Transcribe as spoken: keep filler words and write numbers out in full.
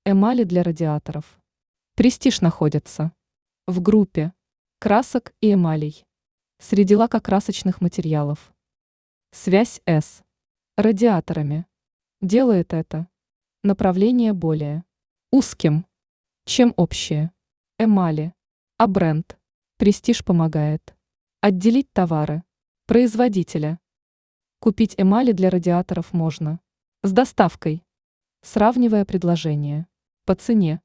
Эмали для радиаторов. Престиж находится в группе красок и эмалей среди лакокрасочных материалов. Связь с радиаторами делает это направление более узким, чем общие эмали, а бренд Престиж помогает отделить товары производителя. Купить эмали для радиаторов можно с доставкой, сравнивая предложения по цене.